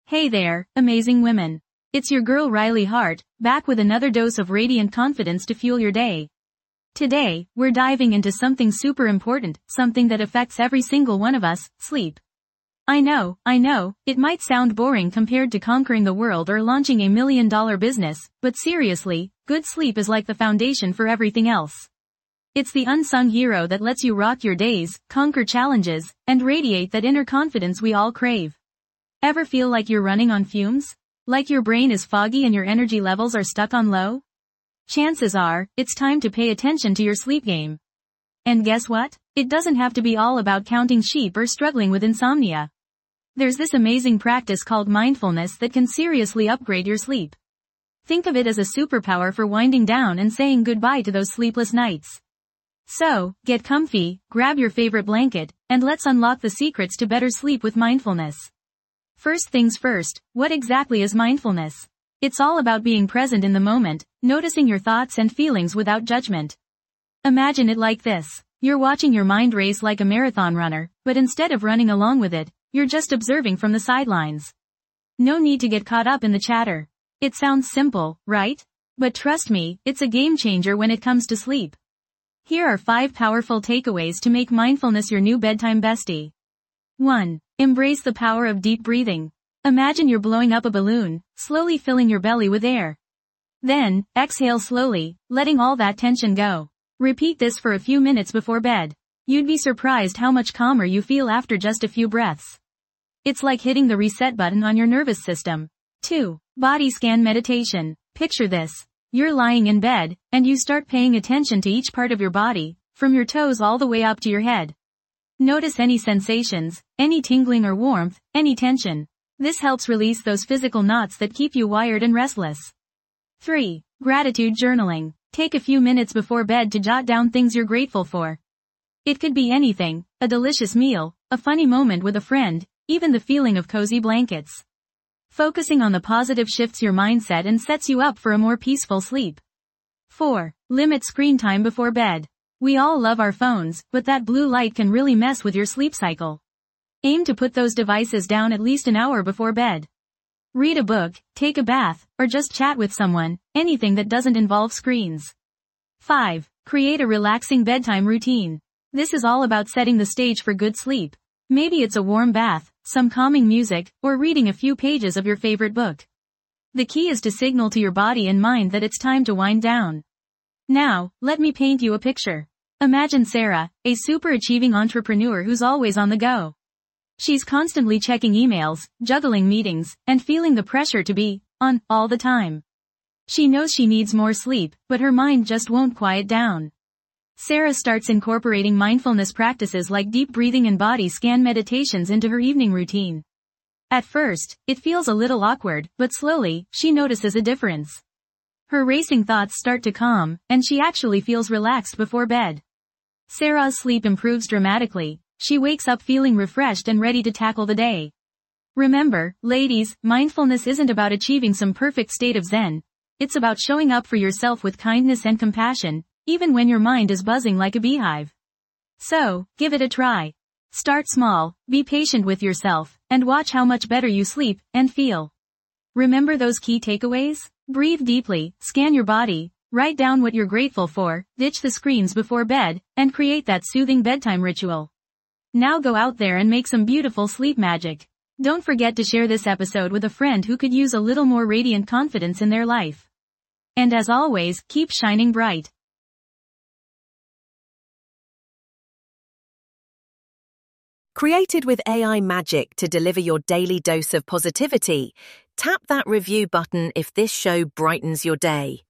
Hey there, amazing women. It's your girl Riley Hart, back with another dose of radiant confidence to fuel your day. Today, we're diving into something super important, something that affects every single one of us, sleep. I know, it might sound boring compared to conquering the world or launching a million-dollar business, but seriously, good sleep is like the foundation for everything else. It's the unsung hero that lets you rock your days, conquer challenges, and radiate that inner confidence we all crave. Ever feel like you're running on fumes? Like your brain is foggy and your energy levels are stuck on low? Chances are, it's time to pay attention to your sleep game. And guess what? It doesn't have to be all about counting sheep or struggling with insomnia. There's this amazing practice called mindfulness that can seriously upgrade your sleep. Think of it as a superpower for winding down and saying goodbye to those sleepless nights. So, get comfy, grab your favorite blanket, and let's unlock the secrets to better sleep with mindfulness. First things first, what exactly is mindfulness? It's all about being present in the moment, noticing your thoughts and feelings without judgment. Imagine it like this. You're watching your mind race like a marathon runner, but instead of running along with it, you're just observing from the sidelines. No need to get caught up in the chatter. It sounds simple, right? But trust me, it's a game changer when it comes to sleep. Here are 5 powerful takeaways to make mindfulness your new bedtime bestie. 1. Embrace the power of deep breathing. Imagine you're blowing up a balloon, slowly filling your belly with air. Then, exhale slowly, letting all that tension go. Repeat this for a few minutes before bed. You'd be surprised how much calmer you feel after just a few breaths. It's like hitting the reset button on your nervous system. 2. Body scan meditation. Picture this. You're lying in bed, and you start paying attention to each part of your body, from your toes all the way up to your head. Notice any sensations, any tingling or warmth, any tension. This helps release those physical knots that keep you wired and restless. 3. Gratitude journaling. Take a few minutes before bed to jot down things you're grateful for. It could be anything, a delicious meal, a funny moment with a friend, even the feeling of cozy blankets. Focusing on the positive shifts your mindset and sets you up for a more peaceful sleep. 4. Limit screen time before bed. We all love our phones, but that blue light can really mess with your sleep cycle. Aim to put those devices down at least an hour before bed. Read a book, take a bath, or just chat with someone, anything that doesn't involve screens. 5. Create a relaxing bedtime routine. This is all about setting the stage for good sleep. Maybe it's a warm bath, some calming music, or reading a few pages of your favorite book. The key is to signal to your body and mind that it's time to wind down. Now, let me paint you a picture. Imagine Sarah, a super-achieving entrepreneur who's always on the go. She's constantly checking emails, juggling meetings, and feeling the pressure to be on all the time. She knows she needs more sleep, but her mind just won't quiet down. Sarah starts incorporating mindfulness practices like deep breathing and body scan meditations into her evening routine. At first, it feels a little awkward, but slowly, she notices a difference. Her racing thoughts start to calm, and she actually feels relaxed before bed. Sarah's sleep improves dramatically. She wakes up feeling refreshed and ready to tackle the day. Remember, ladies, mindfulness isn't about achieving some perfect state of zen. It's about showing up for yourself with kindness and compassion, even when your mind is buzzing like a beehive. So, give it a try. Start small, be patient with yourself, and watch how much better you sleep and feel. Remember those key takeaways? Breathe deeply, scan your body, write down what you're grateful for, ditch the screens before bed, and create that soothing bedtime ritual. Now go out there and make some beautiful sleep magic. Don't forget to share this episode with a friend who could use a little more radiant confidence in their life. And as always, keep shining bright. Created with AI magic to deliver your daily dose of positivity, tap that review button if this show brightens your day.